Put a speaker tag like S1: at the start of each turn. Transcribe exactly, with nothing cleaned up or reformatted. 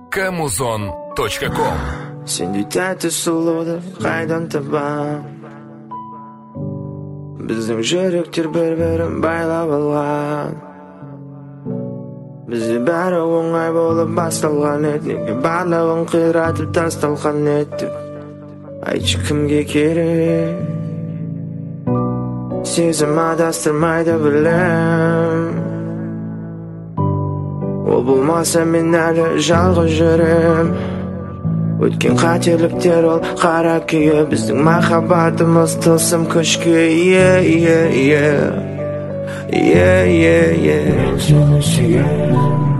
S1: камузон точка ком.
S2: Сендей тәтті сұлуды қайдан табам? Біздің жүректер бір-бірін байлап алған. Бізде бәрі оңай болып басталған еді, неге барлығын қиратып тасталған еді? Айтшы кімге керек? Сезім адастырмайды білем. Ол болмаса мен әлі жалғыз жүрем. Өткен қателіктер ол қара күйе, біздің махаббатымыз тылсым күшке. Yeah, yeah, yeah. Yeah, yeah, yeah. Мен сені сүйемін.